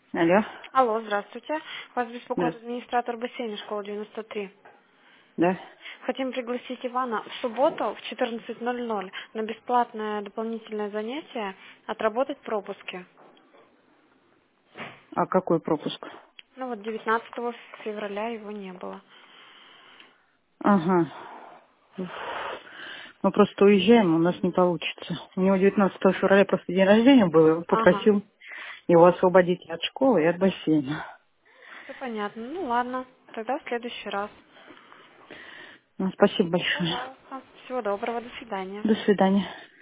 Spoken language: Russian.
Алло, Алло, здравствуйте. Вас беспокоит да, администратор бассейна школы 93. да. Хотим пригласить Ивана в субботу в 14:00 на бесплатное дополнительное занятие отработать пропуски. А какой пропуск? Ну вот 19 февраля его не было. Ага. Мы просто уезжаем, у нас не получится. У него 19 февраля просто день рождения был, и он Ага, попросил его освободить и от школы, и от бассейна. все понятно. Ну ладно, тогда в следующий раз. Ну, спасибо большое. Пожалуйста. Всего доброго, до свидания. До свидания.